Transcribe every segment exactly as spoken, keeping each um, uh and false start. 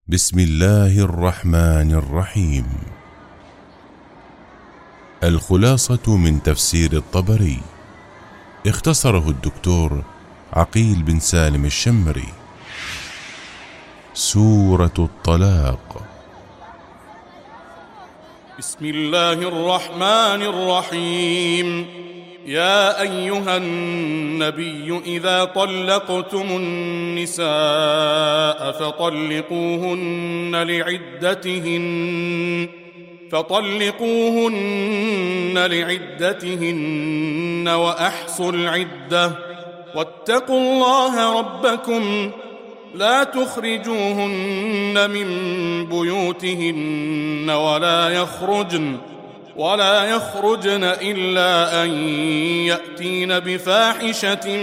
بسم الله الرحمن الرحيم. الخلاصة من تفسير الطبري، اختصره الدكتور عقيل بن سالم الشمري. سورة الطلاق. بسم الله الرحمن الرحيم. يا أيها النبي إذا طلقتم النساء فطلقوهن لعدتهن فطلقوهن لعدتهن وأحصوا العدة واتقوا الله ربكم لا تخرجوهن من بيوتهن ولا يخرجن ولا يخرجن إلا أن يأتين بفاحشة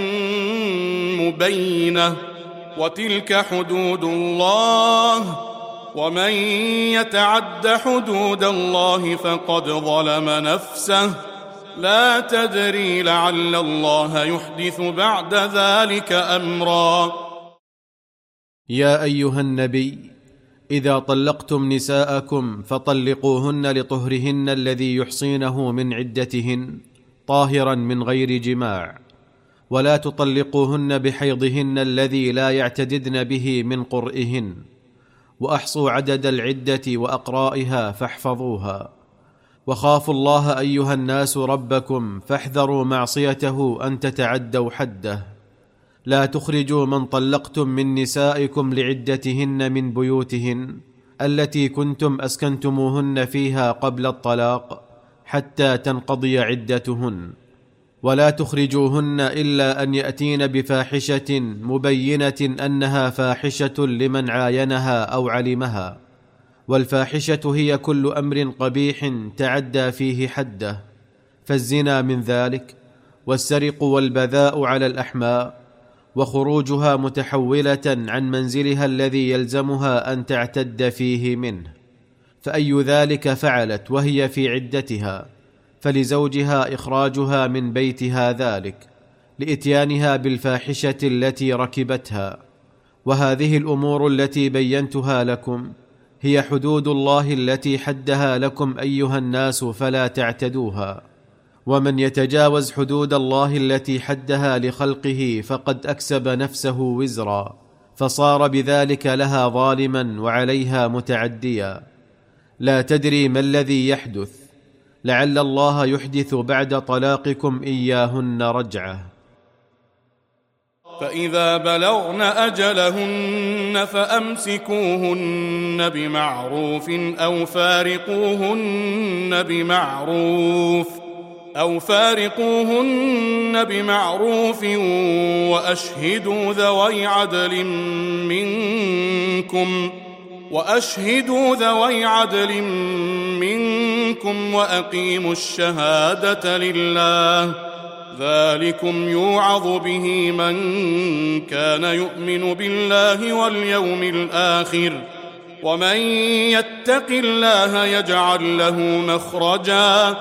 مبينة وتلك حدود الله ومن يتعد حدود الله فقد ظلم نفسه لا تدري لعل الله يحدث بعد ذلك أمرا. يا أيها النبي إذا طلقتم نساءكم فطلقوهن لطهرهن الذي يحصينه من عدتهن طاهرا من غير جماع، ولا تطلقوهن بحيضهن الذي لا يعتددن به من قرئهن، وأحصوا عدد العدة وأقرائها فاحفظوها. وخافوا الله أيها الناس ربكم فاحذروا معصيته أن تتعدوا حده. لا تخرجوا من طلقتم من نسائكم لعدتهن من بيوتهن التي كنتم أسكنتموهن فيها قبل الطلاق حتى تنقضي عدتهن، ولا تخرجوهن إلا أن يأتين بفاحشة مبينة أنها فاحشة لمن عاينها أو علمها. والفاحشة هي كل أمر قبيح تعدى فيه حده، فالزنا من ذلك، والسرق والبذاء على الأحماء، وخروجها متحولة عن منزلها الذي يلزمها أن تعتد فيه منه. فأي ذلك فعلت وهي في عدتها فلزوجها إخراجها من بيتها ذلك لإتيانها بالفاحشة التي ركبتها. وهذه الأمور التي بينتها لكم هي حدود الله التي حدها لكم أيها الناس فلا تعتدوها. ومن يتجاوز حدود الله التي حدها لخلقه فقد أكسب نفسه وزرا، فصار بذلك لها ظالما وعليها متعديا. لا تدري ما الذي يحدث، لعل الله يحدث بعد طلاقكم إياهن رجعة. فإذا بلغن أجلهن فأمسكوهن بمعروف أو فارقوهن بمعروف أو فارقوهن بمعروف وأشهدوا ذوي عدل منكم وأشهدوا ذوي عدل منكم وأقيموا الشهادة لله ذلكم يوعظ به من كان يؤمن بالله واليوم الآخر ومن يتق الله يجعل له مخرجا.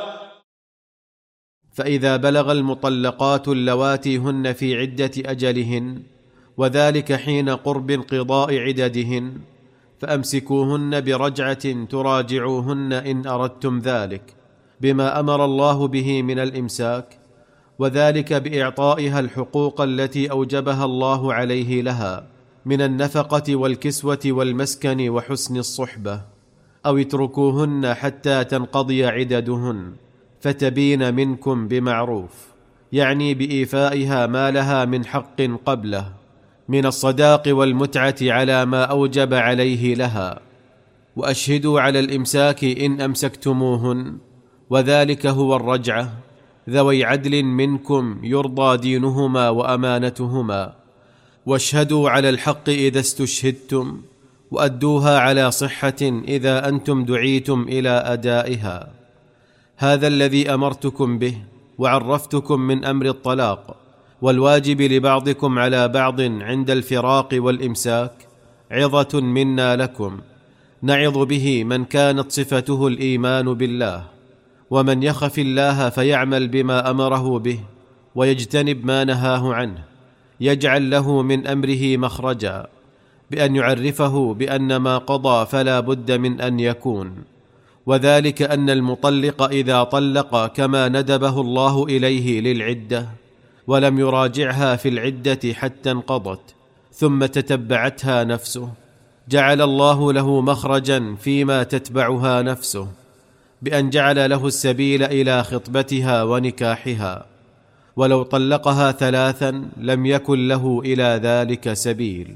فإذا بلغ المطلقات اللواتي هن في عدة أجلهن وذلك حين قرب انقضاء عددهن فأمسكوهن برجعة تراجعوهن إن أردتم ذلك بما أمر الله به من الإمساك، وذلك بإعطائها الحقوق التي أوجبها الله عليه لها من النفقة والكسوة والمسكن وحسن الصحبة، أو اتركوهن حتى تنقضي عددهن فتبين منكم بمعروف، يعني بإيفائها ما لها من حق قبله من الصداق والمتعة على ما أوجب عليه لها. وأشهدوا على الإمساك إن أمسكتموهن، وذلك هو الرجعة، ذوي عدل منكم يرضى دينهما وأمانتهما. واشهدوا على الحق إذا استشهدتم، وأدوها على صحة إذا أنتم دعيتم إلى أدائها. هذا الذي أمرتكم به وعرفتكم من أمر الطلاق، والواجب لبعضكم على بعض عند الفراق والإمساك عظة منا لكم، نعظ به من كانت صفته الإيمان بالله. ومن يخف الله فيعمل بما أمره به ويجتنب ما نهاه عنه يجعل له من أمره مخرجا، بأن يعرفه بأن ما قضى فلا بد من أن يكون، وذلك أن المطلق إذا طلق كما ندبه الله إليه للعدة ولم يراجعها في العدة حتى انقضت ثم تتبعتها نفسه، جعل الله له مخرجا فيما تتبعها نفسه بأن جعل له السبيل إلى خطبتها ونكاحها، ولو طلقها ثلاثا لم يكن له إلى ذلك سبيل.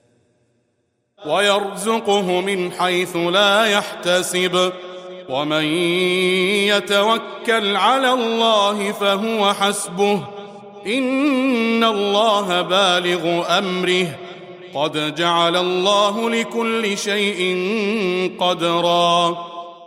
ويرزقه من حيث لا يحتسب، ومن يتوكل على الله فهو حسبه، إن الله بالغ أمره، قد جعل الله لكل شيء قدرا.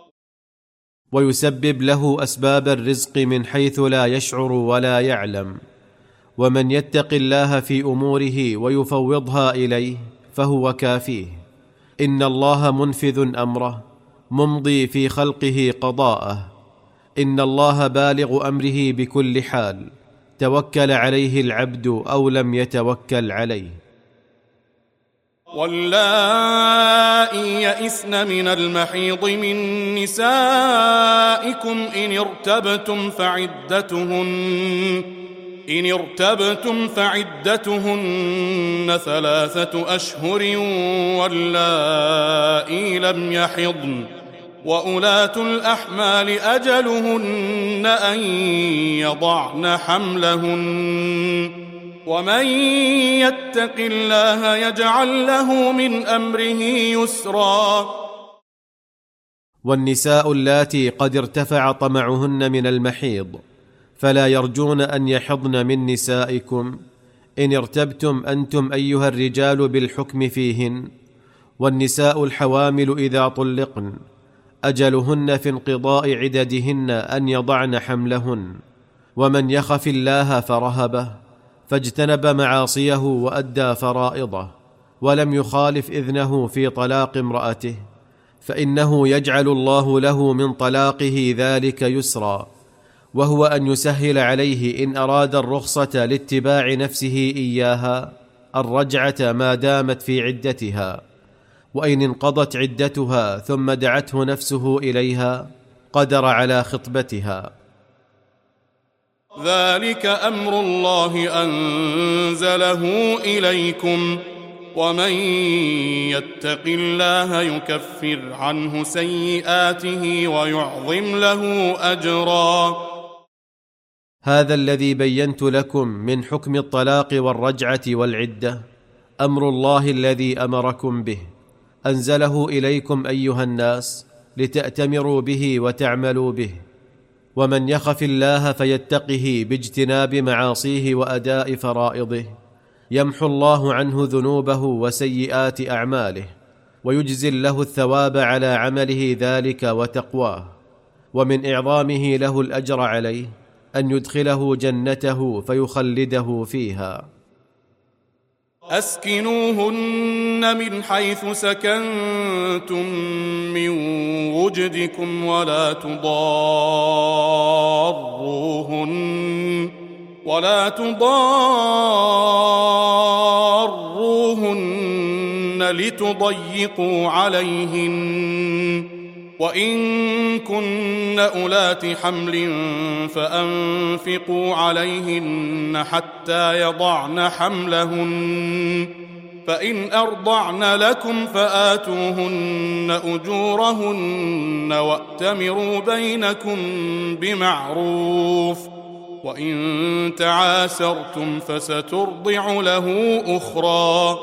ويسبب له أسباب الرزق من حيث لا يشعر ولا يعلم، ومن يتق الله في أموره ويفوضها إليه فهو كافيه، إن الله منفذ أمره ممضي في خلقه قضاءه، إن الله بالغ أمره بكل حال، توكل عليه العبد أو لم يتوكل عليه. واللائي يئسن من المحيض من نسائكم إن ارتبتم فعدتهن إن ارتبتم فعدتهن ثلاثة أشهر واللائي لم يحضن، وأولاة الأحمال أجلهن أن يضعن حملهن، ومن يتق الله يجعل له من أمره يسرا. والنساء اللاتي قد ارتفع طمعهن من المحيض فلا يرجون أن يحضن من نسائكم إن ارتبتم أنتم أيها الرجال بالحكم فيهن، والنساء الحوامل إذا طلقن أجلهن في انقضاء عددهن أن يضعن حملهن، ومن يخف الله فرهبه فاجتنب معاصيه وأدى فرائضه ولم يخالف إذنه في طلاق امرأته، فإنه يجعل الله له من طلاقه ذلك يسرا، وهو أن يسهل عليه إن أراد الرخصة لاتباع نفسه إياها الرجعة ما دامت في عدتها، وإن انقضت عدتها ثم دعته نفسه إليها قدر على خطبتها. ذلك أمر الله أنزله إليكم، ومن يتق الله يكفر عنه سيئاته ويعظم له أجرا. هذا الذي بينت لكم من حكم الطلاق والرجعة والعدة أمر الله الذي أمركم به، أنزله إليكم أيها الناس لتأتمروا به وتعملوا به، ومن يخف الله فيتقه باجتناب معاصيه وأداء فرائضه يمحو الله عنه ذنوبه وسيئات أعماله ويجزل له الثواب على عمله ذلك وتقواه، ومن إعظامه له الأجر عليه أن يدخله جنته فيخلده فيها. أسكنوهن من حيث سكنتم من وجدكم ولا تضاروهن ولا تضاروهن لتضيقوا عليهن، وإن كن أولات حمل فأنفقوا عليهن حتى يضعن حملهن، فإن أرضعن لكم فآتوهن أجورهن وأتمروا بينكم بمعروف، وإن تعاسرتم فسترضع له أخرى.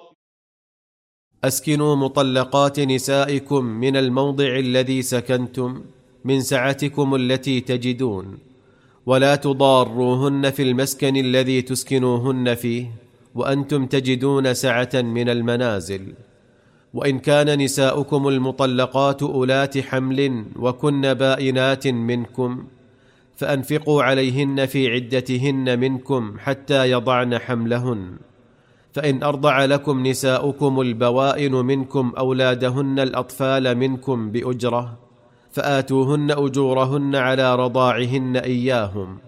أسكنوا مطلقات نسائكم من الموضع الذي سكنتم من سعتكم التي تجدون، ولا تضاروهن في المسكن الذي تسكنوهن فيه وأنتم تجدون سعة من المنازل. وإن كان نساؤكم المطلقات أولات حمل وكن بائنات منكم فأنفقوا عليهن في عدتهن منكم حتى يضعن حملهن، فإن أرضع لكم نساؤكم البوائن منكم أولادهن الأطفال منكم بأجرة فآتوهن أجورهن على رضاعهن إياهم،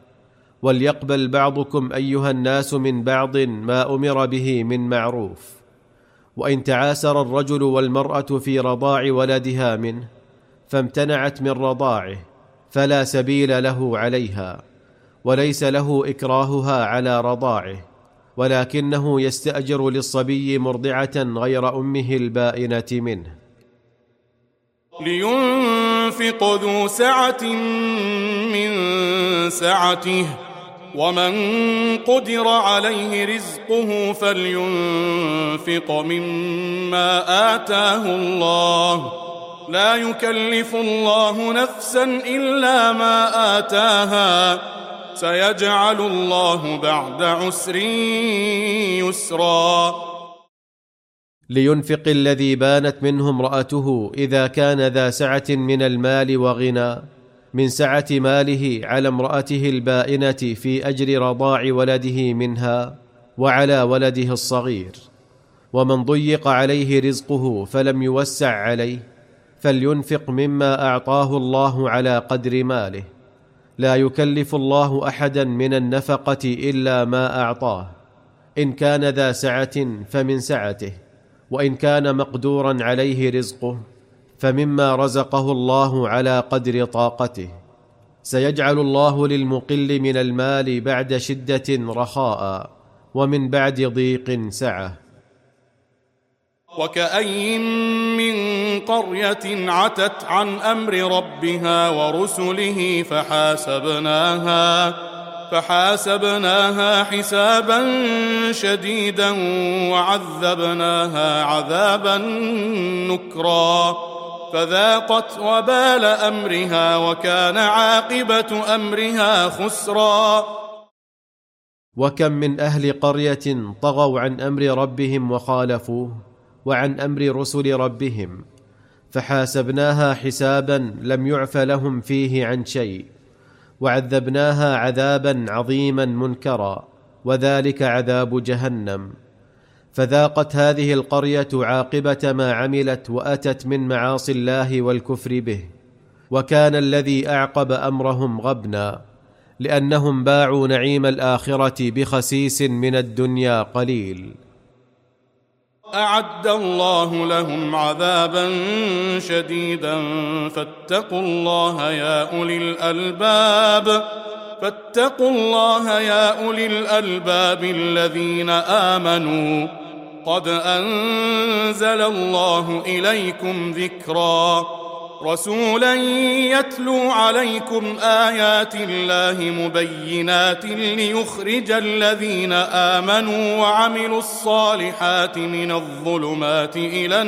وليقبل بعضكم أيها الناس من بعض ما أمر به من معروف، وإن تعاسر الرجل والمرأة في رضاع ولدها منه فامتنعت من رضاعه فلا سبيل له عليها، وليس له إكراهها على رضاعه، ولكنه يستأجر للصبي مرضعة غير أمه البائنة منه. لينفق ذو سعة من سعته، ومن قدر عليه رزقه فلينفق مما آتاه الله، لا يكلف الله نفسا إلا ما آتاها، سيجعل الله بعد عسر يسرا. لينفق الذي بانت منه امرأته إذا كان ذا سعة من المال وغنى من سعة ماله على امرأته البائنة في أجر رضاع ولده منها وعلى ولده الصغير. ومن ضيق عليه رزقه فلم يوسع عليه فلينفق مما أعطاه الله على قدر ماله، لا يكلف الله أحدا من النفقة إلا ما أعطاه، إن كان ذا سعة فمن سعته، وإن كان مقدورا عليه رزقه فمما رزقه الله على قدر طاقته. سيجعل الله للمقل من المال بعد شدة رخاء، ومن بعد ضيق سعة. وكأي من قرية عتت عن أمر ربها ورسله فحاسبناها فحاسبناها حسابا شديدا وعذبناها عذابا نكرا، فذاقت وبال أمرها وكان عاقبة أمرها خسرا. وكم من أهل قرية طغوا عن أمر ربهم وخالفوه وعن أمر رسل ربهم، فحاسبناها حسابا لم يعف لهم فيه عن شيء، وعذبناها عذابا عظيما منكرا، وذلك عذاب جهنم. فذاقت هذه القرية عاقبة ما عملت وأتت من معاصي الله والكفر به، وكان الذي أعقب أمرهم غبنا، لأنهم باعوا نعيم الآخرة بخسيس من الدنيا قليل. أعد الله لهم عذابا شديدا فاتقوا الله يا أولي الألباب فاتقوا الله يا أولي الألباب الذين آمنوا، قد أنزل الله إليكم ذكرا، رسولا يتلو عليكم آيات الله مبينات ليخرج الذين آمنوا وعملوا الصالحات من الظلمات إلى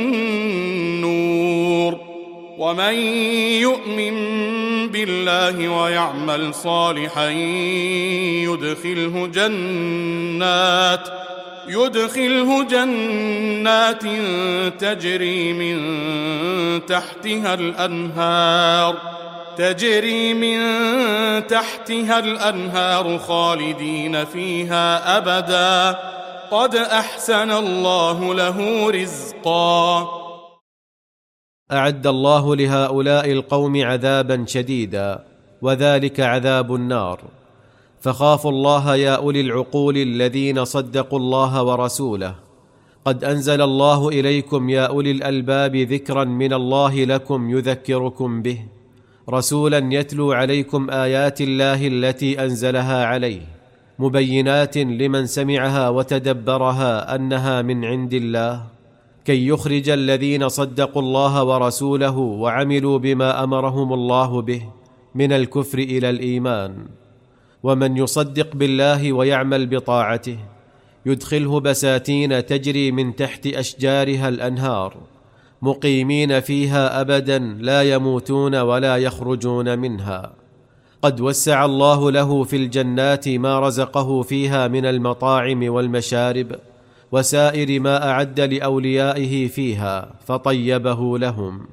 النور، ومن يؤمن بالله ويعمل صالحا يدخله جنات يدخله جنات تجري من تحتها الأنهار تجري من تحتها الأنهار خالدين فيها أبدا، قد أحسن الله له رزقا. أعد الله لهؤلاء القوم عذابا شديدا، وذلك عذاب النار. فخافوا الله يا أولي العقول الذين صدقوا الله ورسوله، قد أنزل الله إليكم يا أولي الألباب ذكرا من الله لكم يذكركم به، رسولا يتلو عليكم آيات الله التي أنزلها عليه مبينات لمن سمعها وتدبرها أنها من عند الله، كي يخرج الذين صدقوا الله ورسوله وعملوا بما أمرهم الله به من الكفر إلى الإيمان. ومن يصدق بالله ويعمل بطاعته يدخله بساتين تجري من تحت أشجارها الأنهار، مقيمين فيها أبدا لا يموتون ولا يخرجون منها. قد وسع الله له في الجنات ما رزقه فيها من المطاعم والمشارب وسائر ما أعد لأوليائه فيها، فطيبه لهم.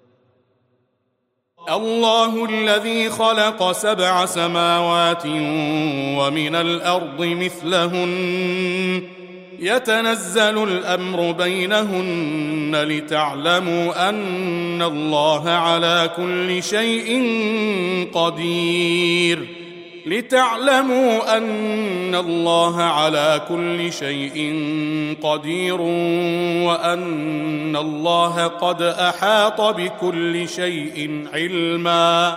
الله الذي خلق سبع سماوات ومن الأرض مثلهن يتنزل الأمر بينهن لتعلموا أن الله على كل شيء قدير لتعلموا أن الله على كل شيء قدير وأن الله قد أحاط بكل شيء علما.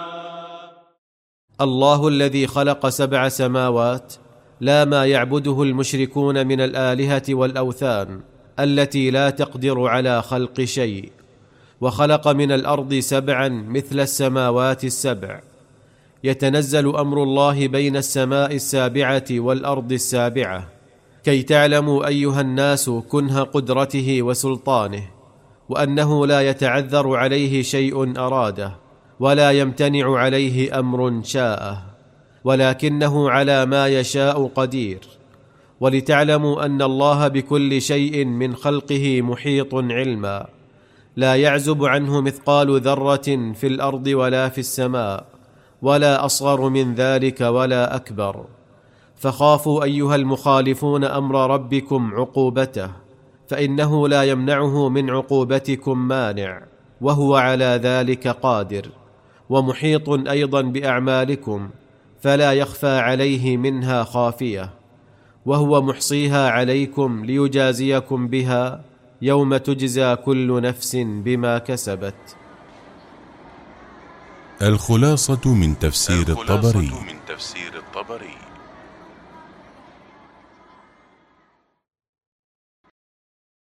الله الذي خلق سبع سماوات لا ما يعبده المشركون من الآلهة والأوثان التي لا تقدر على خلق شيء، وخلق من الأرض سبعا مثل السماوات السبع، يتنزل أمر الله بين السماء السابعة والأرض السابعة، كي تعلموا أيها الناس كنه قدرته وسلطانه، وأنه لا يتعذر عليه شيء أراده، ولا يمتنع عليه أمر شاءه، ولكنه على ما يشاء قدير. ولتعلموا أن الله بكل شيء من خلقه محيط علما، لا يعزب عنه مثقال ذرة في الأرض ولا في السماء، ولا أصغر من ذلك ولا أكبر. فخافوا أيها المخالفون أمر ربكم عقوبته، فإنه لا يمنعه من عقوبتكم مانع، وهو على ذلك قادر، ومحيط أيضا بأعمالكم، فلا يخفى عليه منها خافية، وهو محصيها عليكم ليجازيكم بها يوم تجزى كل نفس بما كسبت. الخلاصة من تفسير الخلاصة الطبري. من تفسير الطبري